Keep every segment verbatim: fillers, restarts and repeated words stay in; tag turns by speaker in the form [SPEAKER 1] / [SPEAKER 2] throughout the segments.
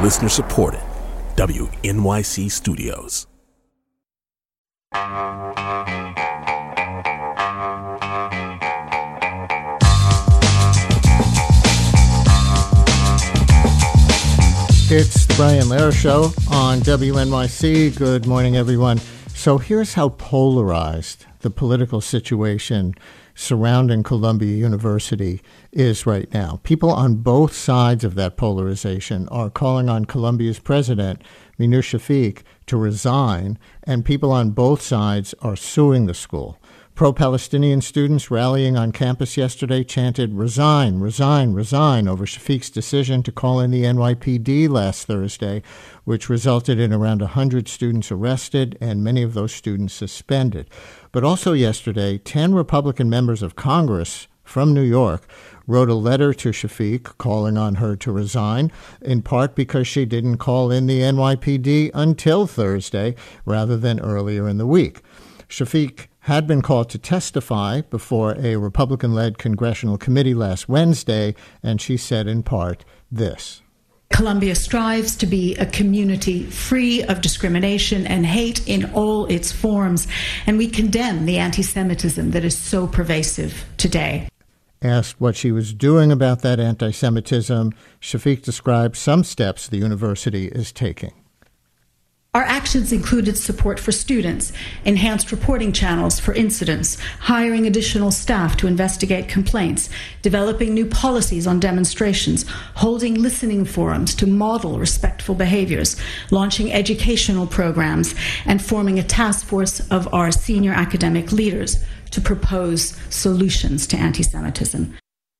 [SPEAKER 1] Listener supported. W N Y C Studios.
[SPEAKER 2] It's the Brian Lehrer Show on W N Y C. Good morning, everyone. So here's how polarized the political situation surrounding Columbia University is right now. People on both sides of that polarization are calling on Columbia's president, Minouche Shafik, to resign, and people on both sides are suing the school. Pro-Palestinian students rallying on campus yesterday chanted, "Resign, resign, resign," over Shafik's decision to call in the N Y P D last Thursday, which resulted in around one hundred students arrested and many of those students suspended. But also yesterday, ten Republican members of Congress from New York wrote a letter to Shafik calling on her to resign, in part because she didn't call in the N Y P D until Thursday rather than earlier in the week. Shafik had been called to testify before a Republican-led congressional committee last Wednesday, and she said in part this.
[SPEAKER 3] Columbia strives to be a community free of discrimination and hate in all its forms, and we condemn the anti-Semitism that is so pervasive today.
[SPEAKER 2] Asked what she was doing about that anti-Semitism, Shafik described some steps the university is taking.
[SPEAKER 3] Our actions included support for students, enhanced reporting channels for incidents, hiring additional staff to investigate complaints, developing new policies on demonstrations, holding listening forums to model respectful behaviors, launching educational programs, and forming a task force of our senior academic leaders to propose solutions to anti-Semitism.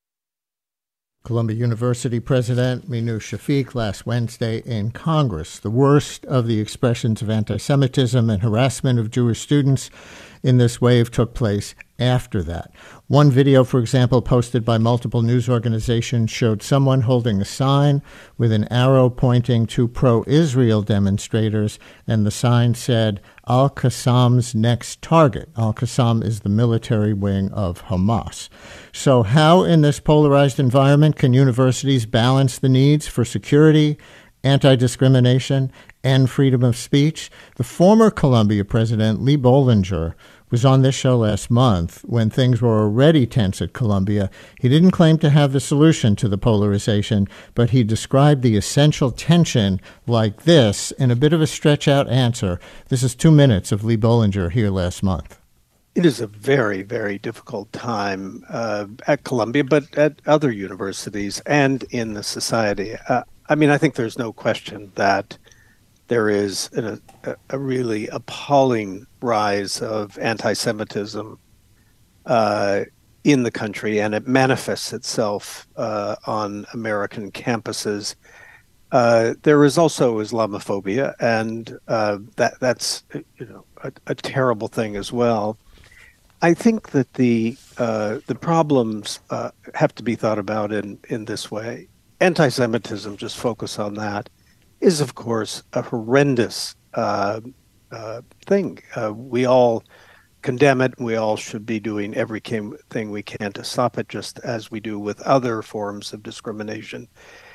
[SPEAKER 2] Columbia University President Minouche Shafik last Wednesday in Congress. The worst of the expressions of anti-Semitism and harassment of Jewish students in this wave took place after that. One video, for example, posted by multiple news organizations showed someone holding a sign with an arrow pointing to pro-Israel demonstrators, and the sign said, Al-Qassam's next target. Al-Qassam is the military wing of Hamas. So how in this polarized environment can universities balance the needs for security, anti-discrimination, and freedom of speech? The former Columbia president, Lee Bollinger, was on this show last month when things were already tense at Columbia. He didn't claim to have the solution to the polarization, but he described the essential tension like this in a bit of a stretch-out answer. This is two minutes of Lee Bollinger here last month.
[SPEAKER 4] It is a very, very difficult time uh, at Columbia, but at other universities and in the society. Uh, I mean, I think there's no question that there is a, a really appalling rise of anti-Semitism uh, in the country, and it manifests itself uh, on American campuses. Uh, there is also Islamophobia, and uh, that that's you know a, a terrible thing as well. I think that the uh, the problems uh, have to be thought about in, in this way. Anti-Semitism, just focus on that, is of course a horrendous uh, uh, thing. Uh, we all condemn it. We all should be doing everything we can to stop it, just as we do with other forms of discrimination.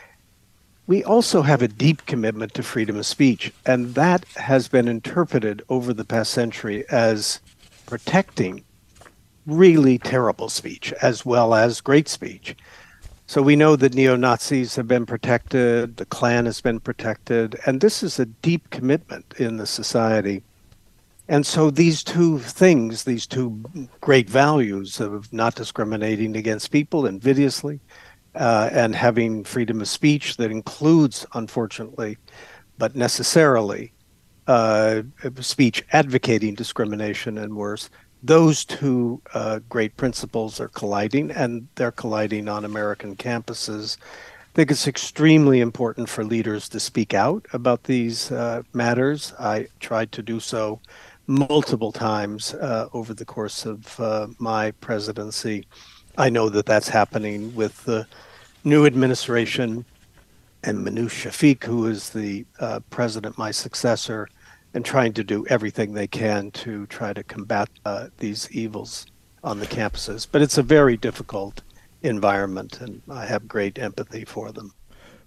[SPEAKER 4] We also have a deep commitment to freedom of speech, and that has been interpreted over the past century as protecting really terrible speech as well as great speech. So we know that neo-Nazis have been protected, the Klan has been protected, and this is a deep commitment in the society. And so these two things, these two great values of not discriminating against people invidiously uh, and having freedom of speech that includes, unfortunately, but necessarily, uh, speech advocating discrimination and worse, those two uh, great principles are colliding, and they're colliding on American campuses. I think it's extremely important for leaders to speak out about these uh, matters. I tried to do so multiple times uh, over the course of uh, my presidency. I know that that's happening with the new administration and Minouche Shafik, who is the uh, president, my successor, and trying to do everything they can to try to combat uh, these evils on the campuses. But it's a very difficult environment, and I have great empathy for them.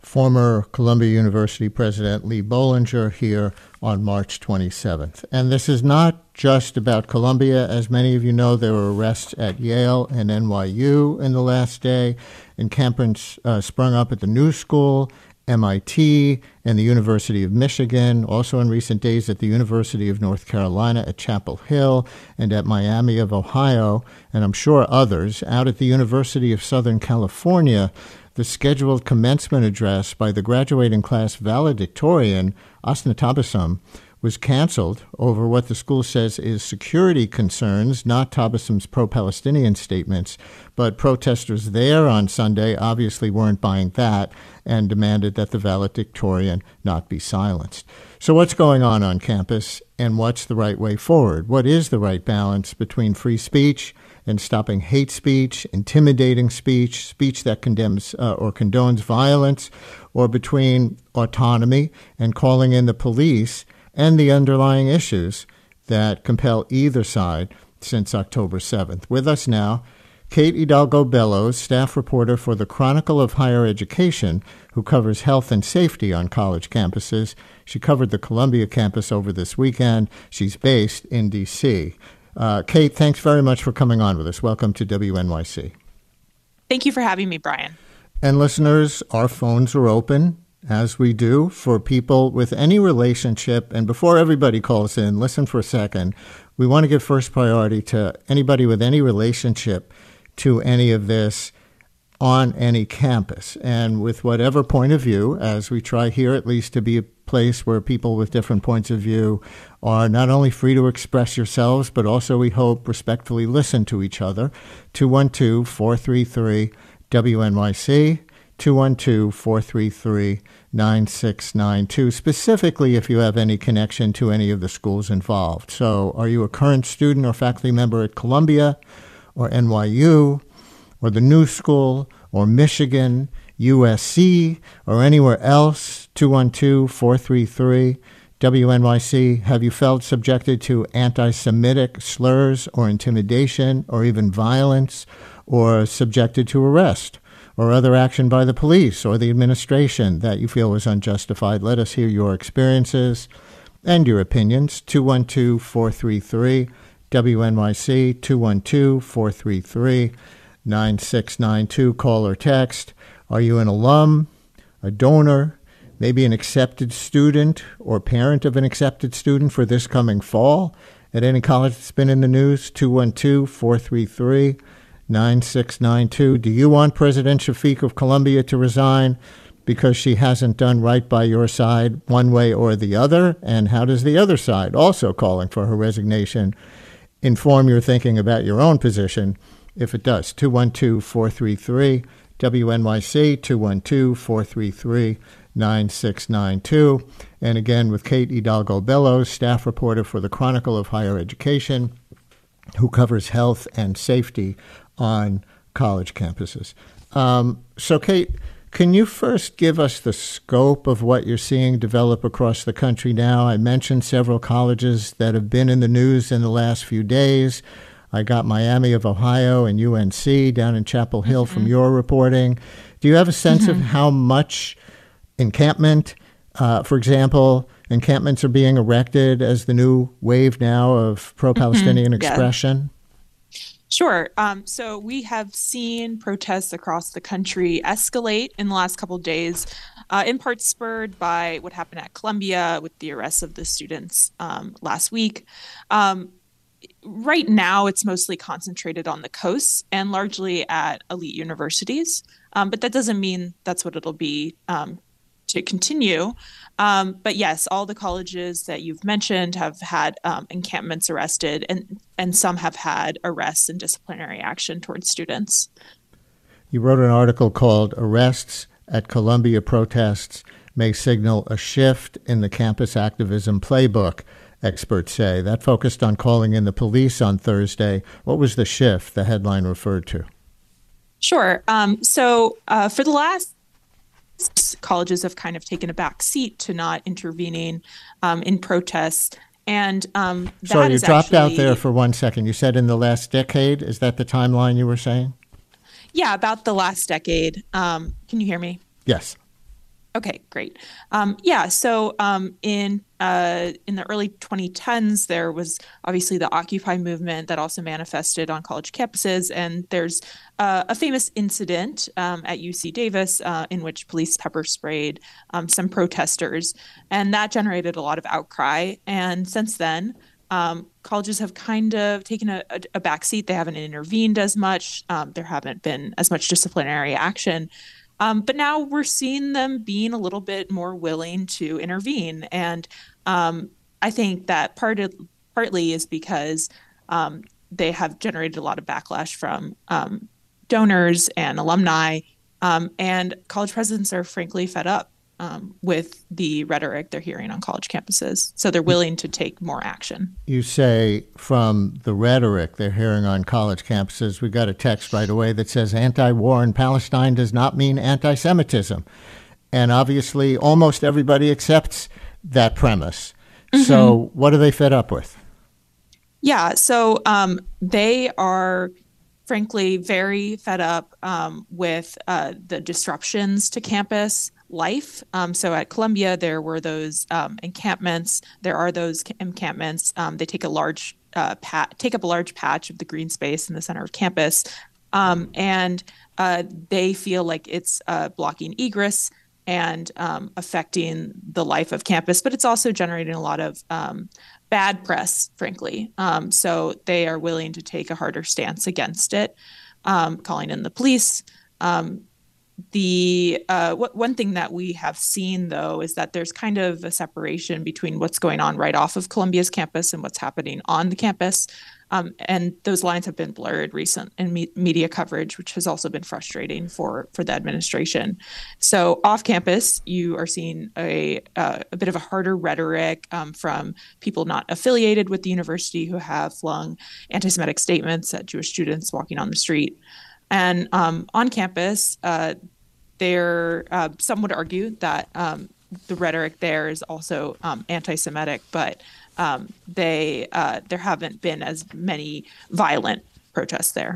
[SPEAKER 2] former Columbia University President Lee Bollinger here on March twenty-seventh. And this is not just about Columbia. As many of you know, there were arrests at Yale and N Y U in the last day. Encampments uh, sprung up at the New School, M I T, and the University of Michigan, also in recent days at the University of North Carolina at Chapel Hill, and at Miami of Ohio, and I'm sure others. Out at the University of Southern California, the scheduled commencement address by the graduating class valedictorian, Asna Tabassum, was canceled over what the school says is security concerns, not Tabassum's pro-Palestinian statements. But protesters there on Sunday obviously weren't buying that and demanded that the valedictorian not be silenced. So what's going on on campus, and what's the right way forward? What is the right balance between free speech and stopping hate speech, intimidating speech, speech that condemns uh, or condones violence, or between autonomy and calling in the police and the underlying issues that compel either side since October seventh? With us now, Kate Hidalgo Bellows, staff reporter for the Chronicle of Higher Education, who covers health and safety on college campuses. She covered the Columbia campus over this weekend. She's based in D C Uh, Kate, thanks very much for coming on with us. Welcome to W N Y C.
[SPEAKER 5] Thank you for having me, Brian.
[SPEAKER 2] And listeners, our phones are open, as we do, for people with any relationship. And before everybody calls in, listen for a second. We want to give first priority to anybody with any relationship to any of this on any campus, and with whatever point of view, as we try here at least to be a place where people with different points of view are not only free to express yourselves, but also, we hope, respectfully listen to each other. two one two, four three three, W N Y C, two one two, four three three, nine six nine two, specifically if you have any connection to any of the schools involved. So are you a current student or faculty member at Columbia or N Y U or the New School or Michigan, U S C, or anywhere else? two one two, four three three, W N Y C. Have you felt subjected to anti-Semitic slurs or intimidation or even violence, or subjected to arrest or other action by the police or the administration that you feel was unjustified? Let us hear your experiences and your opinions. two one two, four three three, W N Y C, two one two, four three three, nine six nine two. Call or text. Are you an alum, a donor, maybe an accepted student or parent of an accepted student for this coming fall at any college that's been in the news? two one two, four three three, nine six nine two. Do you want President Shafik of Columbia to resign because she hasn't done right by your side one way or the other? And how does the other side, also calling for her resignation, inform your thinking about your own position if it does? two one two, four three three, W N Y C, two one two, four three three, nine six nine two. And again, with Kate Hidalgo Bellows, staff reporter for the Chronicle of Higher Education, who covers health and safety on college campuses. Um, so, Kate, can you first give us the scope of what you're seeing develop across the country now? I mentioned several colleges that have been in the news in the last few days. I got Miami of Ohio and U N C down in Chapel Hill mm-hmm. from your reporting. Do you have a sense mm-hmm. of how much encampment, uh, for example, encampments are being erected as the new wave now of pro-Palestinian
[SPEAKER 5] mm-hmm. yeah.
[SPEAKER 2] expression?
[SPEAKER 5] Sure. Um, so we have seen protests across the country escalate in the last couple of days, uh, in part spurred by what happened at Columbia with the arrest of the students um, last week. Um, right now, it's mostly concentrated on the coasts and largely at elite universities. Um, but that doesn't mean that's what it'll be um, to continue. Um, but yes, all the colleges that you've mentioned have had um, encampments arrested, and, and some have had arrests and disciplinary action towards students.
[SPEAKER 2] You wrote an article called "Arrests at Columbia Protests May Signal a Shift in the Campus Activism Playbook," experts say. That focused on calling in the police on Thursday. What was the shift the headline referred to?
[SPEAKER 5] Sure. Um, so uh, for the last colleges have kind of taken a back seat to not intervening um, in protests. And um, that
[SPEAKER 2] so you
[SPEAKER 5] is
[SPEAKER 2] dropped
[SPEAKER 5] actually,
[SPEAKER 2] out there for one second. You said in the last decade. Is that the timeline you were saying?
[SPEAKER 5] Yeah, about the last decade. Um, can you hear me?
[SPEAKER 2] Yes.
[SPEAKER 5] Okay, great. Um, yeah, so um, in uh, in the early twenty tens, there was obviously the Occupy movement that also manifested on college campuses, and there's uh, a famous incident um, at U C Davis uh, in which police pepper sprayed um, some protesters, and that generated a lot of outcry. And since then, um, colleges have kind of taken a, a, a backseat. They haven't intervened as much. Um, there haven't been as much disciplinary action. Um, but now we're seeing them being a little bit more willing to intervene. And um, I think that part of, partly is because um, they have generated a lot of backlash from um, donors and alumni. Um, and college presidents are frankly fed up um, with the rhetoric they're hearing on college campuses. So they're willing to take more action.
[SPEAKER 2] You say from the rhetoric they're hearing on college campuses, we got a text right away that says anti-war in Palestine does not mean anti-Semitism. And obviously almost everybody accepts that premise. Mm-hmm. So what are they fed up with?
[SPEAKER 5] Yeah, so um, they are frankly very fed up um, with uh, the disruptions to campus life. Um, so at Columbia, there were those um, encampments. There are those encampments. Um, they take a large uh, pat, take up a large patch of the green space in the center of campus, um, and uh, they feel like it's uh, blocking egress and um, affecting the life of campus. But it's also generating a lot of um, bad press, frankly. Um, so they are willing to take a harder stance against it, um, calling in the police. Um, The uh, what, one thing that we have seen, though, is that there's kind of a separation between what's going on right off of Columbia's campus and what's happening on the campus. Um, and those lines have been blurred recent in me- media coverage, which has also been frustrating for, for the administration. So off campus, you are seeing a, uh, a bit of a harder rhetoric um, from people not affiliated with the university who have flung anti-Semitic statements at Jewish students walking on the street. And um, on campus, uh, there uh, some would argue that um, the rhetoric there is also um, anti-Semitic, but um, they uh, there haven't been as many violent protests there.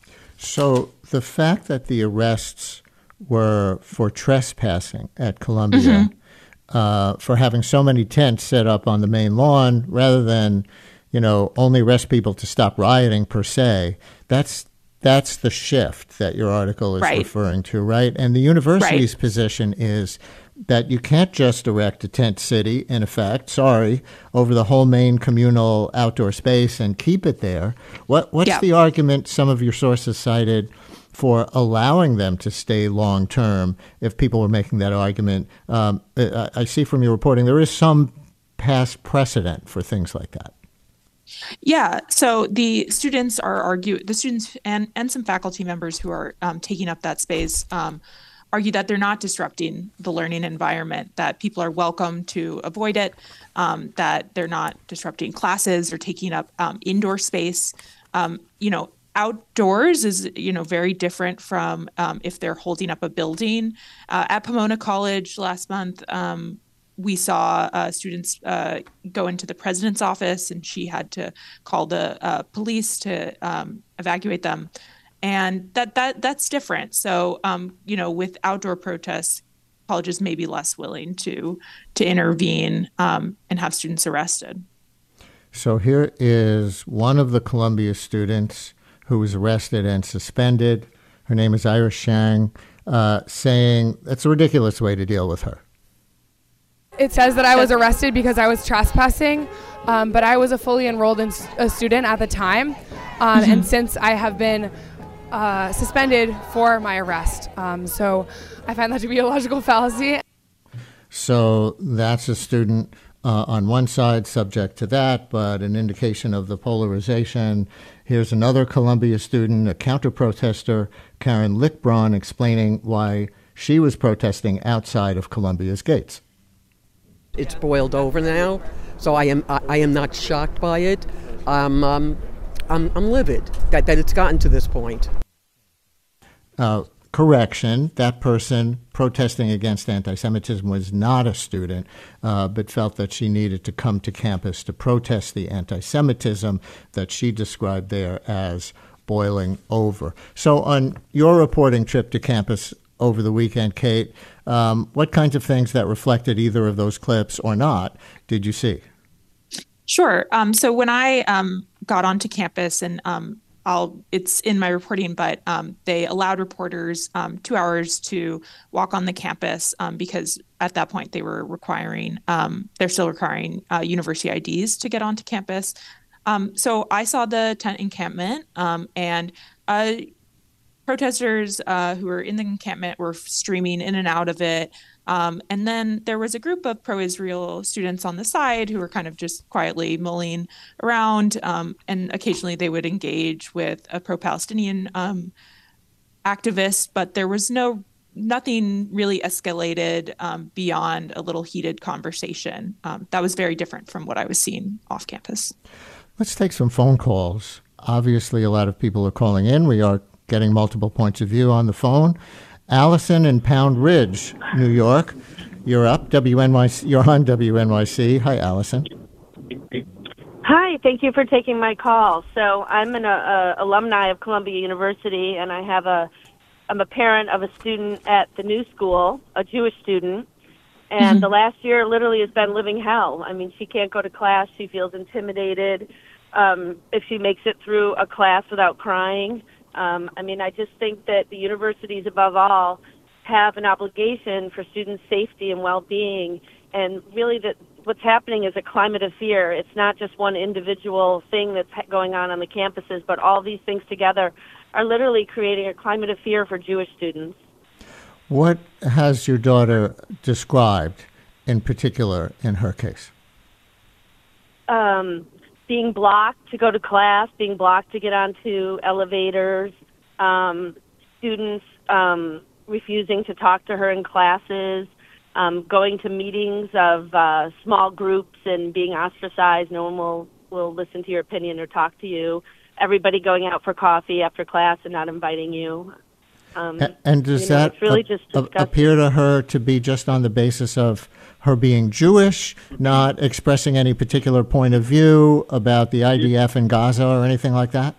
[SPEAKER 5] So
[SPEAKER 2] the fact that the arrests were for trespassing at Columbia, mm-hmm. uh, for having so many tents set up on the main lawn, rather than, you know, only arrest people to stop rioting per se, that's That's the shift that your article is right. referring to, right? And the university's right. position is that you can't just erect a tent city, in effect, sorry, over the whole main communal outdoor space and keep it there. What What's yeah. the argument some of your sources cited for allowing them to stay long-term if people were making that argument? Um, I, I see from your reporting there is some past precedent for things like that.
[SPEAKER 5] Yeah, so the students are argue the students and, and some faculty members who are um, taking up that space um, argue that they're not disrupting the learning environment, that people are welcome to avoid it, um, that they're not disrupting classes or taking up um, indoor space. Um, you know, outdoors is, you know, very different from um, if they're holding up a building. Uh, at Pomona College last month, um, we saw uh, students uh, go into the president's office, and she had to call the uh, police to um, evacuate them. And that that that's different. So, um, you know, with outdoor protests, colleges may be less willing to to intervene um, and have students arrested.
[SPEAKER 2] So here is one of the Columbia students who was arrested and suspended. Her name is Iris Shang, uh, saying that's a ridiculous way to deal with her.
[SPEAKER 6] It says that I was arrested because I was trespassing, um, but I was a fully enrolled in, a student at the time, um, mm-hmm. and since I have been uh, suspended for my arrest. Um, so I find that to be a logical fallacy.
[SPEAKER 2] So that's a student uh, on one side subject to that, but an indication of the polarization. Here's another Columbia student, a counter-protester, Karen Lickbraun, explaining why she was protesting outside of Columbia's gates.
[SPEAKER 7] It's boiled over now, so I am I, I am not shocked by it. Um, um, I'm I'm livid that, that it's gotten to this point.
[SPEAKER 2] Uh, correction, that person protesting against anti-Semitism was not a student, uh, but felt that she needed to come to campus to protest the anti-Semitism that she described there as boiling over. So on your reporting trip to campus over the weekend, Kate. Um, what kinds of things that reflected either of those clips or not did you see?
[SPEAKER 5] Sure. Um, so when I um, got onto campus, and um, I'll, it's in my reporting, but um, they allowed reporters um, two hours to walk on the campus um, because at that point they were requiring, um, they're still requiring uh, university I Ds to get onto campus. Um, so I saw the tent encampment um, and uh, protesters uh, who were in the encampment were streaming in and out of it. Um, and then there was a group of pro-Israel students on the side who were kind of just quietly mulling around. Um, and occasionally they would engage with a pro-Palestinian um, activist, but there was no nothing really escalated um, beyond a little heated conversation. Um, that was very different from what I was seeing off campus.
[SPEAKER 2] Let's take some phone calls. Obviously, a lot of people are calling in. We are getting multiple points of view on the phone. Allison in Pound Ridge, New York. You're up. W N Y C. You're on W N Y C. Hi, Allison.
[SPEAKER 8] Hi. Thank you for taking my call. So I'm an uh, alumni of Columbia University, and I have a I'm a parent of a student at the new school, a Jewish student, and mm-hmm. the last year literally has been living hell. I mean, she can't go to class. She feels intimidated um, if she makes it through a class without crying. Um, I mean, I just think that the universities, above all, have an obligation for students' safety and well-being, and really that what's happening is a climate of fear. It's not just one individual thing that's going on on the campuses, but all these things together are literally creating a climate of fear for Jewish students.
[SPEAKER 2] What has your daughter described in particular in her case?
[SPEAKER 8] Um... Being blocked to go to class, being blocked to get onto elevators, um, students um, refusing to talk to her in classes, um, going to meetings of uh, small groups and being ostracized. No one will, will listen to your opinion or talk to you. Everybody going out for coffee after class and not inviting you. Um,
[SPEAKER 2] and, and does
[SPEAKER 8] you know,
[SPEAKER 2] that
[SPEAKER 8] really
[SPEAKER 2] a,
[SPEAKER 8] just
[SPEAKER 2] a, appear to her to be just on the basis of her being Jewish, not expressing any particular point of view about the I D F in Gaza or anything like that?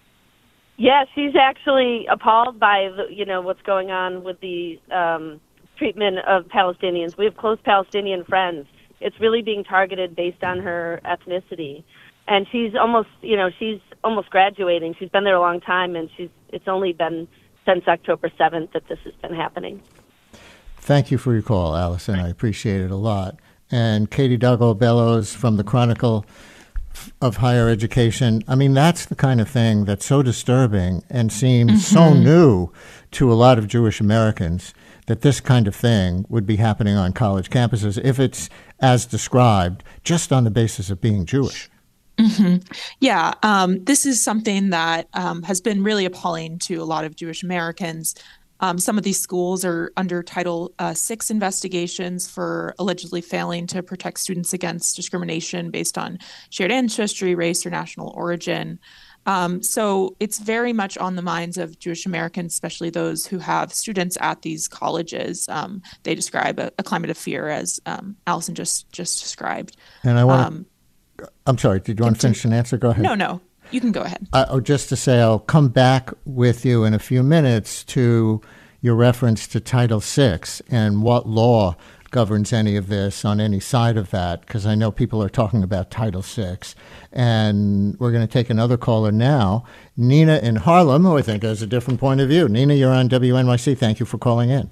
[SPEAKER 8] Yeah, she's actually appalled by the, you know what's going on with the um, treatment of Palestinians. We have close Palestinian friends. It's really being targeted based on her ethnicity, and she's almost you know she's almost graduating. She's been there a long time, and she's it's only been since October seventh that this has been happening.
[SPEAKER 2] Thank you for your call, Allison. I appreciate it a lot. And Katie Duggal Bellows from the Chronicle of Higher Education. I mean, that's the kind of thing that's so disturbing and seems mm-hmm. so new to a lot of Jewish Americans, that this kind of thing would be happening on college campuses if it's as described, just on the basis of being Jewish.
[SPEAKER 5] Mm-hmm. Yeah, um, this is something that um, has been really appalling to a lot of Jewish Americans. Um, some of these schools are under Title uh, six investigations for allegedly failing to protect students against discrimination based on shared ancestry, race, or national origin. Um, so it's very much on the minds of Jewish Americans, especially those who have students at these colleges. Um, they describe a, a climate of fear, as um, Allison just just described.
[SPEAKER 2] And I want um, I'm sorry, did you want to finish an answer? Go ahead.
[SPEAKER 5] No, no. You can go ahead.
[SPEAKER 2] Uh, oh, just to say, I'll come back with you in a few minutes to your reference to Title six and what law governs any of this on any side of that, because I know people are talking about Title six. And we're going to take another caller now, Nina in Harlem, who I think has a different point of view. Nina, you're on W N Y C. Thank you for calling in.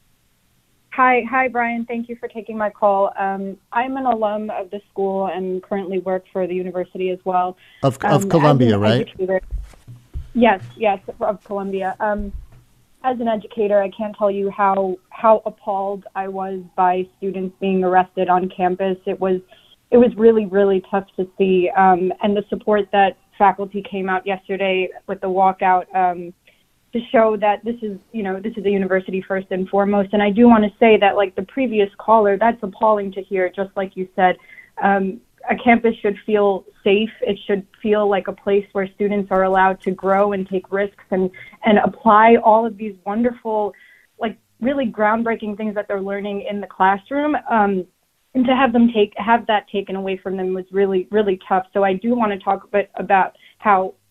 [SPEAKER 9] Hi, hi, Brian. Thank you for taking my call. Um, I'm an alum of the school and currently work for the university as well.
[SPEAKER 2] Of, of um, Columbia, right?
[SPEAKER 9] Educator, yes, yes, of Columbia. Um, as an educator, I can't tell you how how appalled I was by students being arrested on campus. It was it was really, really tough to see. Um, and the support that faculty came out yesterday with the walkout um, to show that this is, you know, this is a university first and foremost. And I do want to say that, like the previous caller, that's appalling to hear, just like you said. Um, a campus should feel safe. It should feel like a place where students are allowed to grow and take risks and, and apply all of these wonderful, like really groundbreaking things that they're learning in the classroom. Um, and to have them take, have that taken away from them was really, really tough. So I do want to talk a bit about how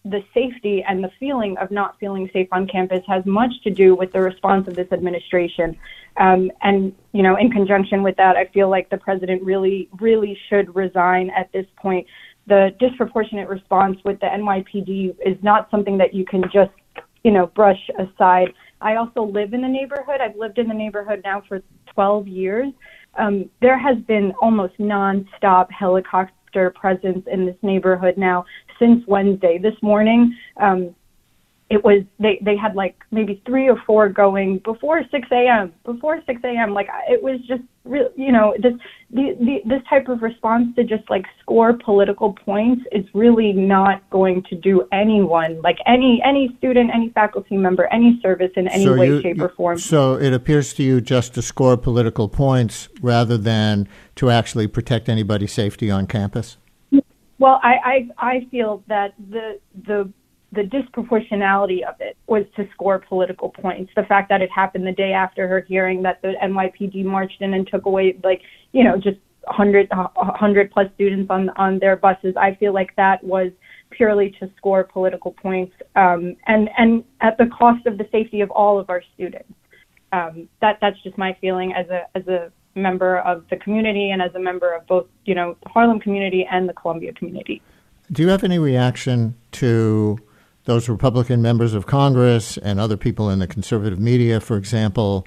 [SPEAKER 9] the safety and the feeling of not feeling safe on campus has much to do with the response of this administration. Um, and, you know, in conjunction with that, I feel like the president really, really should resign at this point. The disproportionate response with the N Y P D is not something that you can just, you know, brush aside. I also live in the neighborhood. I've lived in the neighborhood now for twelve years. Um, there has been almost nonstop helicopter presence in this neighborhood now since Wednesday. This morning, um, it was they, they had like maybe three or four going before six a.m. Before six a.m. Like it was just real, you know, this the, the this type of response to just like score political points is really not going to do anyone, like any any student, any faculty member, any service in any
[SPEAKER 2] so
[SPEAKER 9] way,
[SPEAKER 2] you,
[SPEAKER 9] shape, or form.
[SPEAKER 2] So it appears to you just to score political points rather than to actually protect anybody's safety on campus?
[SPEAKER 9] Well, I I, I feel that the the the disproportionality of it was to score political points. The fact that it happened the day after her hearing, that the N Y P D marched in and took away, like, you know, just one hundred, one hundred plus students on, on their buses, I feel like that was purely to score political points, um, and, and at the cost of the safety of all of our students. Um, that that's just my feeling as a as a member of the community and as a member of both, you know, the Harlem community and the Columbia community.
[SPEAKER 2] Do you have any reaction to those Republican members of Congress and other people in the conservative media, for example,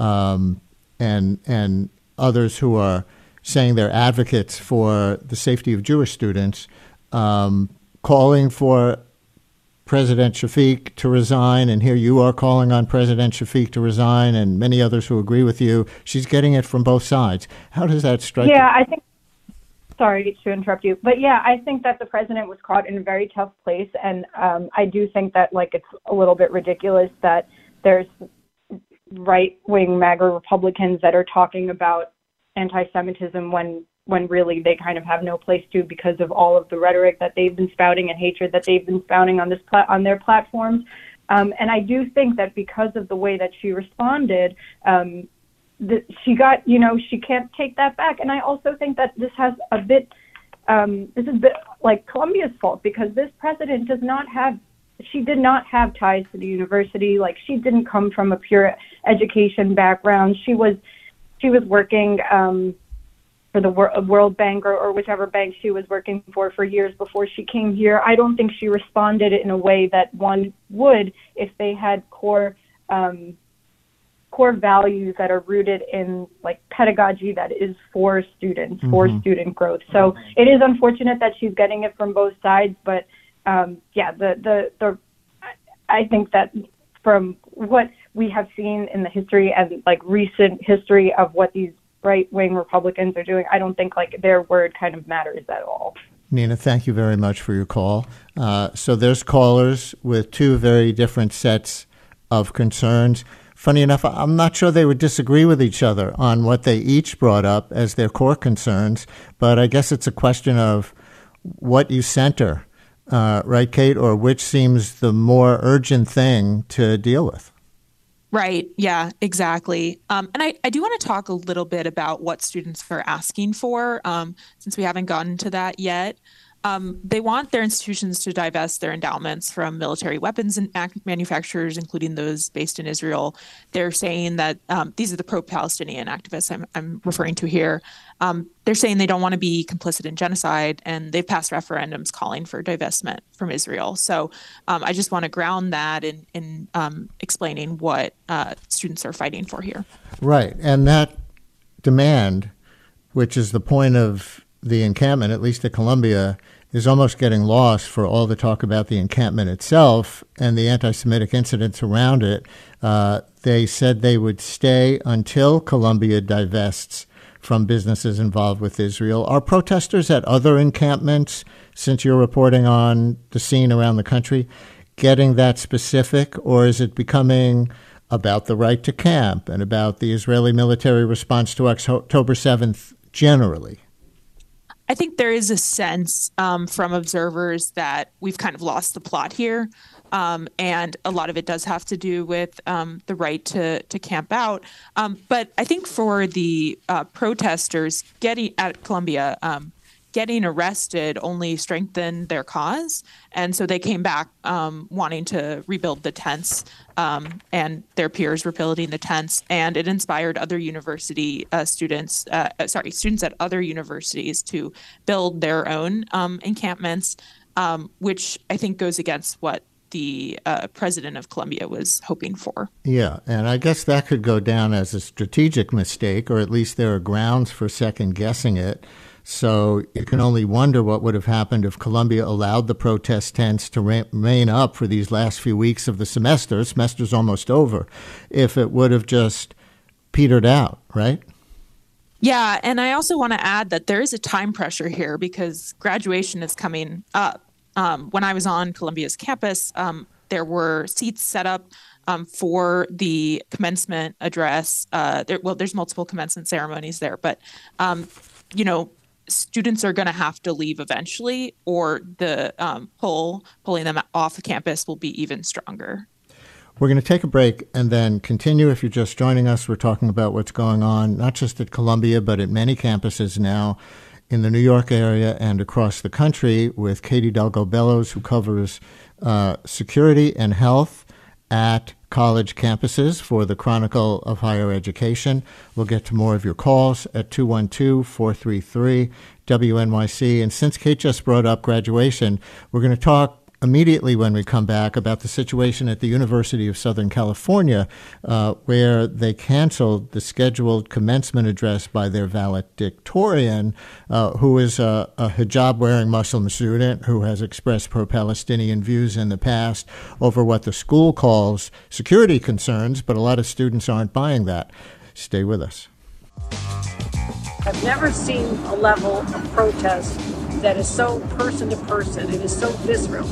[SPEAKER 2] um, and and others who are saying they're advocates for the safety of Jewish students, um, calling for President Shafik to resign, and here you are calling on President Shafik to resign, and many others who agree with you. She's getting it from both sides. How does that strike you?
[SPEAKER 9] Yeah, I think, sorry to interrupt you, but yeah, I think that the president was caught in a very tough place, and um, I do think that, like, it's a little bit ridiculous that there's right-wing MAGA Republicans that are talking about anti-Semitism when when really they kind of have no place to, because of all of the rhetoric that they've been spouting and hatred that they've been spouting on this pla- on their platforms. Um, and I do think that because of the way that she responded, um, the, she got, you know, she can't take that back. And I also think that this has a bit, um, this is a bit like Columbia's fault, because this president does not have, she did not have ties to the university. Like, she didn't come from a pure education background. She was, she was working, um, for the World Bank or, or whichever bank she was working for for years before she came here. I don't think she responded in a way that one would if they had core um, core values that are rooted in, like, pedagogy that is for students, mm-hmm. for student growth. So it is unfortunate that she's getting it from both sides, but um, yeah, the, the the I think that from what we have seen in the history and, like, recent history of what these right-wing Republicans are doing, I don't think, like, their word kind of matters at all.
[SPEAKER 2] Nina, thank you very much for your call. Uh, so there's callers with two very different sets of concerns. Funny enough, I'm not sure they would disagree with each other on what they each brought up as their core concerns, but I guess it's a question of what you center, uh, right, Kate, or which seems the more urgent thing to deal with.
[SPEAKER 5] Right. Yeah, exactly. Um, and I, I do want to talk a little bit about what students are asking for, um, since we haven't gotten to that yet. Um, they want their institutions to divest their endowments from military weapons and manufacturers, including those based in Israel. They're saying that um, these are the pro-Palestinian activists I'm, I'm referring to here. Um, they're saying they don't want to be complicit in genocide, and they've passed referendums calling for divestment from Israel. So um, I just want to ground that in, in um, explaining what uh, students are fighting for here.
[SPEAKER 2] Right. And that demand, which is the point of the encampment, at least at Columbia, is almost getting lost for all the talk about the encampment itself and the anti-Semitic incidents around it. Uh, they said they would stay until Columbia divests from businesses involved with Israel. Are protesters at other encampments, since you're reporting on the scene around the country, getting that specific, or is it becoming about the right to camp and about the Israeli military response to October seventh generally?
[SPEAKER 5] I think there is a sense um, from observers that we've kind of lost the plot here. Um, and a lot of it does have to do with um, the right to, to camp out. Um, but I think for the uh, protesters getting at Columbia, um, getting arrested only strengthened their cause. And so they came back um, wanting to rebuild the tents, um, and their peers were building the tents. And it inspired other university uh, students, uh, sorry, students at other universities to build their own um, encampments, um, which I think goes against what the uh, president of Columbia was hoping for.
[SPEAKER 2] Yeah, and I guess that could go down as a strategic mistake, or at least there are grounds for second guessing it. So you can only wonder what would have happened if Columbia allowed the protest tents to remain up for these last few weeks of the semester. Semester's almost over. If it would have just petered out, right?
[SPEAKER 5] Yeah, and I also want to add that there is a time pressure here because graduation is coming up. Um, when I was on Columbia's campus, um, there were seats set up um, for the commencement address. Uh, there, well, there's multiple commencement ceremonies there, but, um, you know, students are going to have to leave eventually, or the um, pull, pulling them off the campus will be even stronger.
[SPEAKER 2] We're going to take a break and then continue. If you're just joining us, we're talking about what's going on, not just at Columbia, but at many campuses now in the New York area and across the country, with Katie Dalgo-Bellows, who covers uh, security and health at college campuses for the Chronicle of Higher Education. We'll get to more of your calls at two one two, four three three, W N Y C. And since Kate just brought up graduation, we're going to talk immediately when we come back about the situation at the University of Southern California, uh, where they canceled the scheduled commencement address by their valedictorian, uh, who is a, a hijab-wearing Muslim student who has expressed pro-Palestinian views in the past over what the school calls security concerns, but a lot of students aren't buying that. Stay with us.
[SPEAKER 10] I've never seen a level of protest that is so person to person. It is so visceral.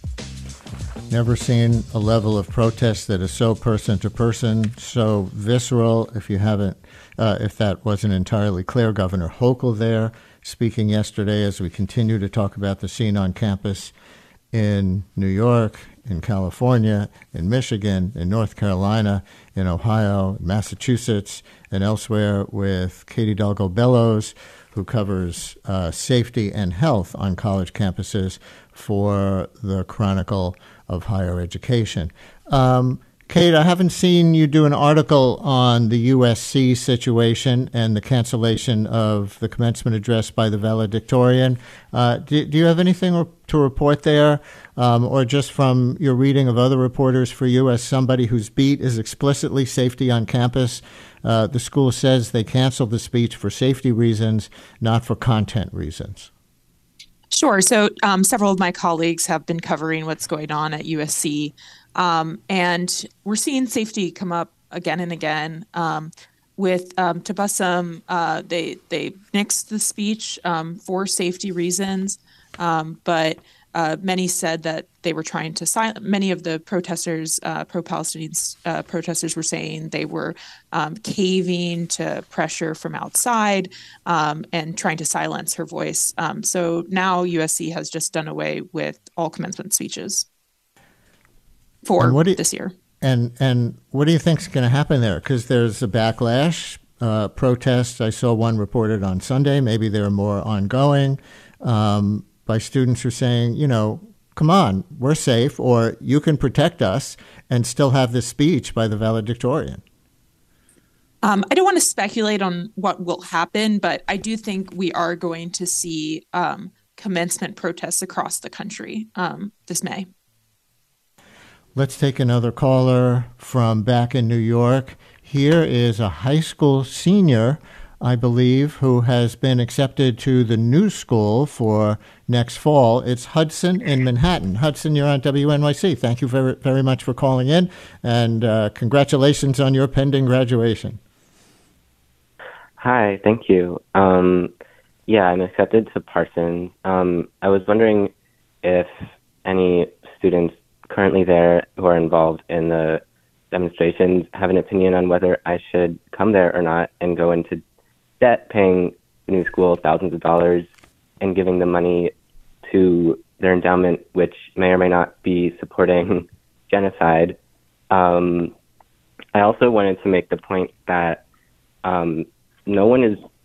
[SPEAKER 2] Never seen a level of protest that is so person to person, so visceral. If you haven't, uh, if that wasn't entirely clear, Governor Hochul there speaking yesterday as we continue to talk about the scene on campus in New York, in California, in Michigan, in North Carolina, in Ohio, Massachusetts, and elsewhere, with Katie Dalgo-Bellows, who covers uh, safety and health on college campuses for the Chronicle of Higher Education. Um, Kate, I haven't seen you do an article on the U S C situation and the cancellation of the commencement address by the valedictorian. Uh, do, do you have anything to report there, um, or just from your reading of other reporters for you as somebody whose beat is explicitly safety on campus? Uh, the school says they canceled the speech for safety reasons, not for content reasons.
[SPEAKER 5] Sure. So um, several of my colleagues have been covering what's going on at U S C, um, and we're seeing safety come up again and again. Um, with um, Tabassum, uh, they they nixed the speech um, for safety reasons, um, but uh, many said that they were trying to silence. Many of the protesters, uh, pro-Palestinian uh, protesters, were saying they were um, caving to pressure from outside um, and trying to silence her voice. Um, so now U S C has just done away with all commencement speeches for you, this year.
[SPEAKER 2] And and what do you think is going to happen there? Because there's a backlash, uh, protests. I saw one reported on Sunday. Maybe there are more ongoing. Um, by students who are saying, you know, come on, we're safe, or you can protect us, and still have this speech by the valedictorian.
[SPEAKER 5] Um, I don't want to speculate on what will happen, but I do think we are going to see um, commencement protests across the country um, this May.
[SPEAKER 2] Let's take another caller from back in New York. Here is a high school senior, I believe, who has been accepted to the new school for next fall. It's Hudson in Manhattan. Hudson, you're on W N Y C. Thank you very, very much for calling in, and uh, congratulations on your pending graduation.
[SPEAKER 11] Hi, thank you. Um, yeah, I'm accepted to Parsons. Um, I was wondering if any students currently there who are involved in the demonstrations have an opinion on whether I should come there or not and go into debt paying the new school thousands of dollars and giving the money to their endowment, which may or may not be supporting genocide. Um, I also wanted to make the point that um, no one is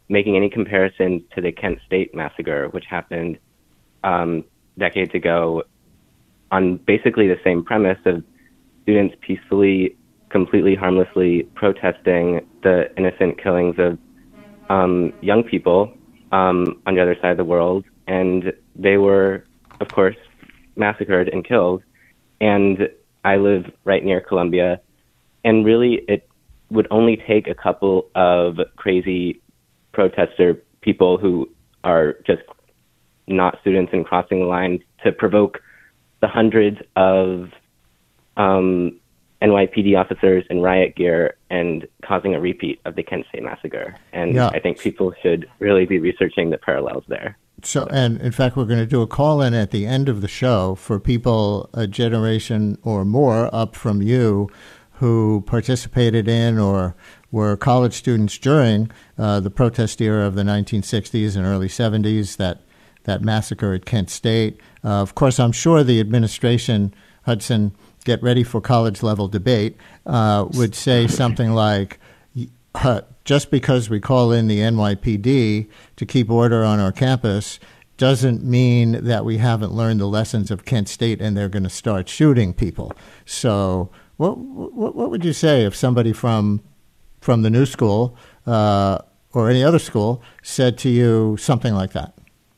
[SPEAKER 11] making any comparisons to the Kent State massacre, which happened um, decades ago on basically the same premise of students peacefully, completely harmlessly protesting the innocent killings of um, young people um, on the other side of the world. And they were, of course, massacred and killed. And I live right near Columbia. And really, it would only take a couple of crazy protester people who are just not students and crossing the line to provoke the hundreds of um, N Y P D officers in riot gear and causing a repeat of the Kent State massacre. And
[SPEAKER 2] yeah.
[SPEAKER 11] I think people should really be researching the parallels there.
[SPEAKER 2] So, and in fact, we're going to do a call-in at the end of the show for people a generation or more up from you who participated in or were college students during uh, the protest era of the nineteen sixties and early seventies, that, that massacre at Kent State. Uh, of course, I'm sure the administration, Hudson, get ready for college-level debate, uh, would say something like, uh, just because we call in the N Y P D to keep order on our campus doesn't mean that we haven't learned the lessons of Kent State and they're going to start shooting people. So what, what what would you say if somebody from from the new school uh, or any other school said to you something like that?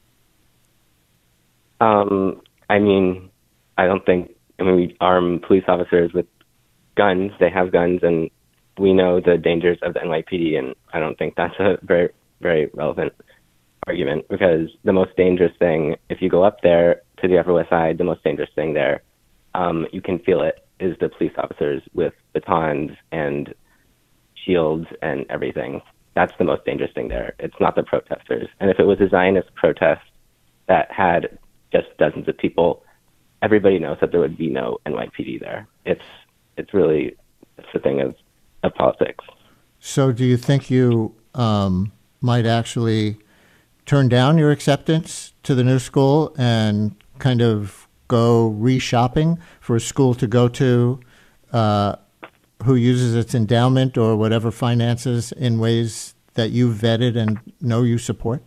[SPEAKER 11] Um, I mean, I don't think, I mean, we arm police officers with guns. They have guns, and we know the dangers of the N Y P D, and I don't think that's a very, very relevant argument, because the most dangerous thing, if you go up there to the Upper West Side, the most dangerous thing there, um, you can feel it, is the police officers with batons and shields and everything. That's the most dangerous thing there. It's not the protesters. And if it was a Zionist protest that had just dozens of people, everybody knows that there would be no N Y P D there. It's it's really it's a thing of, of politics.
[SPEAKER 2] So do you think you um, might actually turn down your acceptance to the new school and kind of go re-shopping for a school to go to uh, who uses its endowment or whatever finances in ways that you vetted and know you support?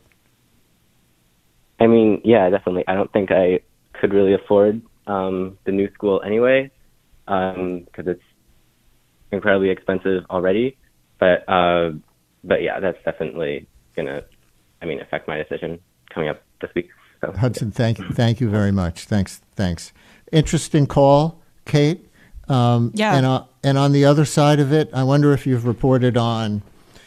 [SPEAKER 11] I mean, yeah, definitely. I don't think I could really afford um, the new school anyway, because um, it's incredibly expensive already. But uh, but yeah, that's definitely gonna, I mean, affect my decision coming up this week. So,
[SPEAKER 2] Hudson, thank you, thank you very much. Thanks, thanks. Interesting call, Kate. Um,
[SPEAKER 5] yeah.
[SPEAKER 2] And uh, and on the other side of it, I wonder if you've reported on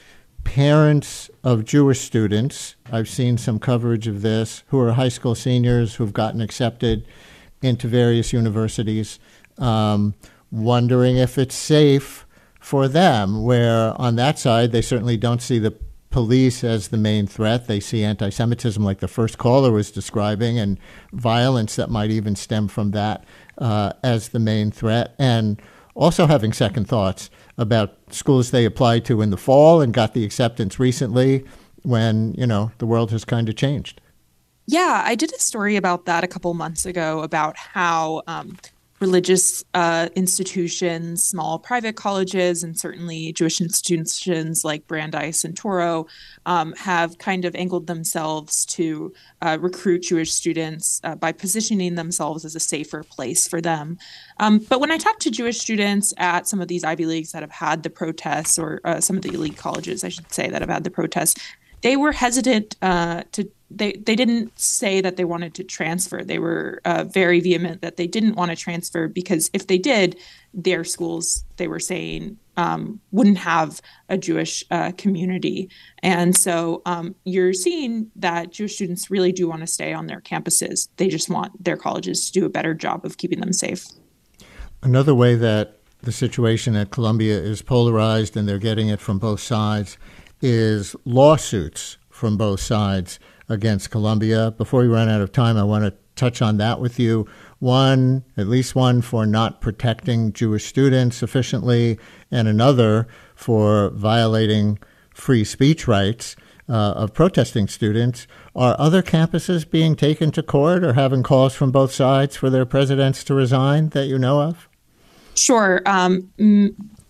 [SPEAKER 2] parents of Jewish students. I've seen some coverage of this, who are high school seniors who've gotten accepted into various universities, um, wondering if it's safe for them, where on that side, they certainly don't see the police as the main threat. They see anti-Semitism, like the first caller was describing, and violence that might even stem from that uh, as the main threat. And also having second thoughts about schools they applied to in the fall and got the acceptance recently when, you know, the world has kind of changed.
[SPEAKER 5] Yeah, I did a story about that a couple months ago about how um, religious uh, institutions, small private colleges, and certainly Jewish institutions like Brandeis and Touro um, have kind of angled themselves to uh, recruit Jewish students uh, by positioning themselves as a safer place for them. Um, but when I talk to Jewish students at some of these Ivy Leagues that have had the protests, or uh, some of the elite colleges, I should say, that have had the protests, they were hesitant uh, to They they didn't say that they wanted to transfer. They were uh, very vehement that they didn't want to transfer, because if they did, their schools, they were saying, um, wouldn't have a Jewish uh, community. And so um, you're seeing that Jewish students really do want to stay on their campuses. They just want their colleges to do a better job of keeping them safe.
[SPEAKER 2] Another way that the situation at Columbia is polarized, and they're getting it from both sides, is lawsuits from both sides against Columbia. Before we run out of time, I want to touch on that with you. One, at least one, for not protecting Jewish students sufficiently, and another for violating free speech rights uh, of protesting students. Are other campuses being taken to court or having calls from both sides for their presidents to resign that you know of?
[SPEAKER 5] Sure. Um,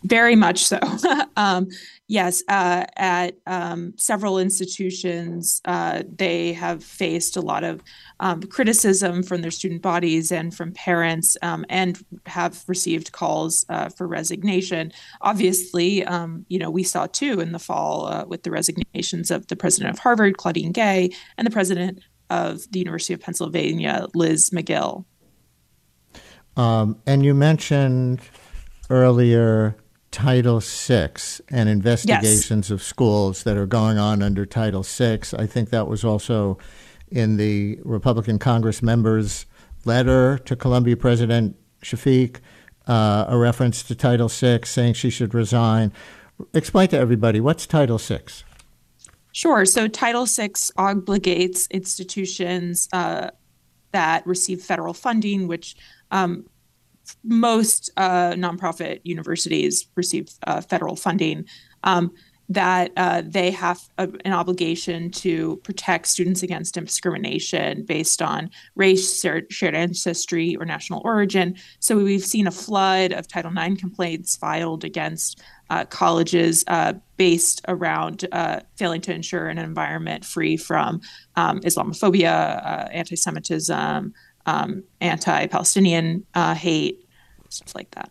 [SPEAKER 5] Very much so. um, yes, uh, at um, several institutions, uh, they have faced a lot of um, criticism from their student bodies and from parents, um, and have received calls uh, for resignation. Obviously, um, you know, we saw too in the fall uh, with the resignations of the president of Harvard, Claudine Gay, and the president of the University of Pennsylvania, Liz McGill.
[SPEAKER 2] Um, and you mentioned earlier Title six and investigations yes. of schools that are going on under Title six. I think that was also in the Republican Congress members' letter to Columbia President Shafik, uh, a reference to Title six, saying she should resign. Explain to everybody, what's Title six?
[SPEAKER 5] Sure. So Title six obligates institutions uh, that receive federal funding, which um, most uh, nonprofit universities receive uh, federal funding, um, that uh, they have a, an obligation to protect students against discrimination based on race, shared ancestry, or national origin. So we've seen a flood of Title nine complaints filed against uh, colleges uh, based around uh, failing to ensure an environment free from um, Islamophobia, uh, anti-Semitism, um, anti-Palestinian uh, hate, stuff like that.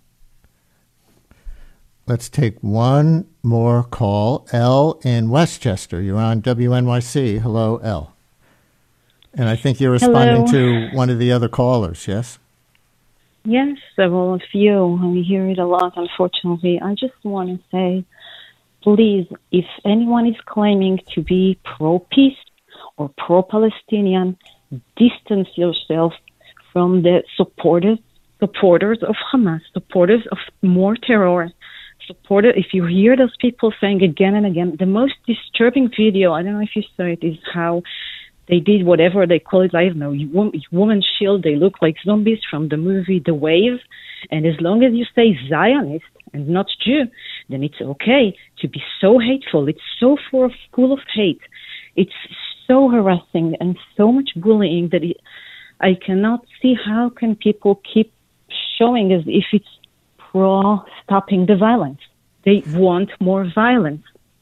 [SPEAKER 2] Let's take one more call. Elle in Westchester. You're on W N Y C. Hello, Elle. And I think you're responding Hello. to one of the other callers, yes?
[SPEAKER 12] Yes, well, a few. I hear it a lot, unfortunately. I just want to say, please, if anyone is claiming to be pro-peace or pro-Palestinian, distance yourself from the supporters, supporters of Hamas, supporters of more terror. Supported, if you hear those people saying again and again, the most disturbing video, I don't know if you saw it, is how they did whatever they call it, I don't know, woman shield, they look like zombies from the movie The Wave. And as long as you say Zionist and not Jew, then it's okay to be so hateful. It's so full of, full of hate. It's so harassing and so much bullying that it, I cannot see how can people keep showing as if it's pro stopping the violence. They want more violence.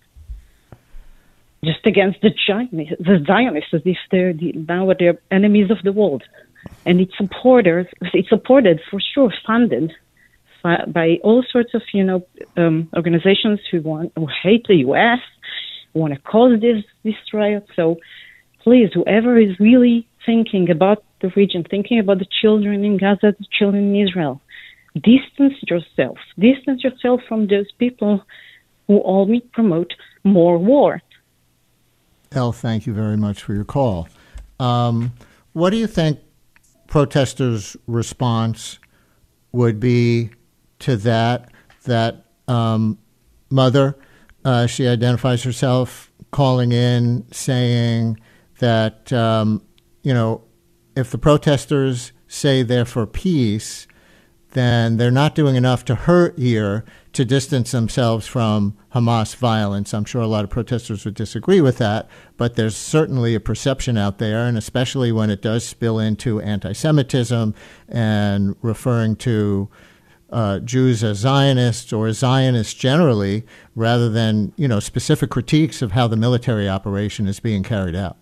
[SPEAKER 12] Just against the Zionists, the Zionists as if they're the, now they're enemies of the world. And it's supporters, it's supported for sure, funded by all sorts of, you know, um, organizations who want, who hate the U S, who want to cause this, this riot. So please, whoever is really thinking about the region, thinking about the children in Gaza, the children in Israel, distance yourself. Distance yourself from those people who only promote more war.
[SPEAKER 2] Elle, thank you very much for your call. Um, what do you think protesters' response would be to that? That um, mother, uh, she identifies herself calling in saying that, um, you know, if the protesters say they're for peace, then they're not doing enough to her ear to distance themselves from Hamas violence. I'm sure a lot of protesters would disagree with that, but there's certainly a perception out there, and especially when it does spill into anti-Semitism and referring to uh, Jews as Zionists or Zionists generally, rather than, you know, specific critiques of how the military operation is being carried out.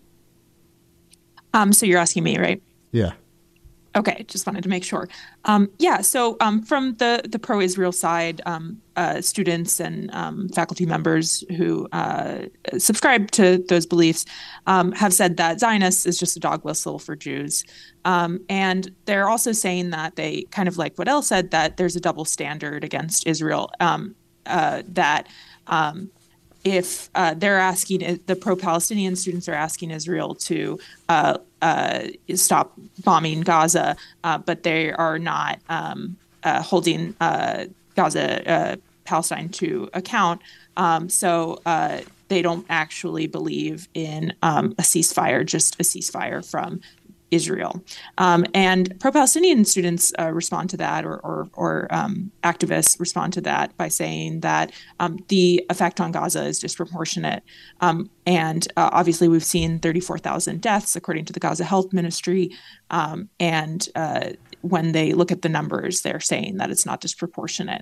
[SPEAKER 5] Um, so you're asking me, right?
[SPEAKER 2] Yeah.
[SPEAKER 5] Okay, just wanted to make sure. Um, yeah, so um, from the, the pro-Israel side, um, uh, students and um, faculty members who uh, subscribe to those beliefs um, have said that Zionists is just a dog whistle for Jews. Um, and they're also saying that they, kind of like what Elle said, that there's a double standard against Israel, um, uh, that um, if uh, they're asking, the pro-Palestinian students are asking Israel to uh, uh, stop bombing Gaza, uh, but they are not um, uh, holding uh, Gaza, uh, Palestine to account. Um, so uh, they don't actually believe in um, a ceasefire, just a ceasefire from Israel. Um, and pro-Palestinian students uh, respond to that, or, or, or um, activists respond to that by saying that um, the effect on Gaza is disproportionate. Um, and uh, obviously we've seen thirty-four thousand deaths, according to the Gaza Health Ministry. Um, and uh, when they look at the numbers, they're saying that it's not disproportionate.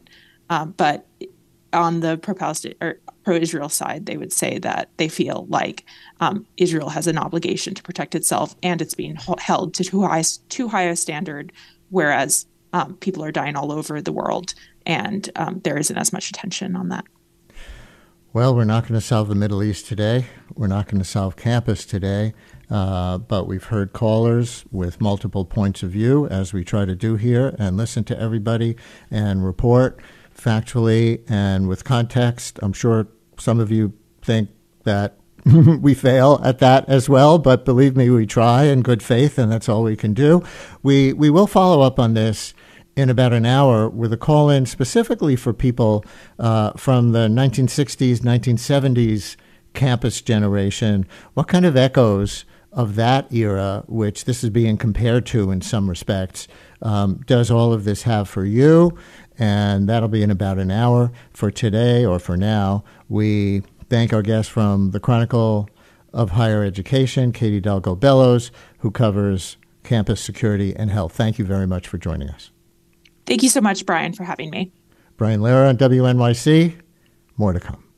[SPEAKER 5] Um, but on the pro-Palestinian or pro-Israel side, they would say that they feel like um, Israel has an obligation to protect itself, and it's being held to too high, too high a standard, whereas um, people are dying all over the world, and um, there isn't as much attention on that.
[SPEAKER 2] Well, we're not going to solve the Middle East today. We're not going to solve campus today. Uh, but we've heard callers with multiple points of view, as we try to do here, and listen to everybody and report factually and with context. I'm sure some of you think that we fail at that as well, but believe me, we try in good faith, and that's all we can do. We we will follow up on this in about an hour with a call-in specifically for people uh, from the nineteen sixties, nineteen seventies campus generation. What kind of echoes of that era, which this is being compared to in some respects, um, does all of this have for you? And that'll be in about an hour. For today, or for now, we thank our guest from the Chronicle of Higher Education, Katie Dalgo-Bellows, who covers campus security and health. Thank you very much for joining us.
[SPEAKER 5] Thank you so much, Brian, for having me.
[SPEAKER 2] Brian Lehrer on W N Y C. More to come.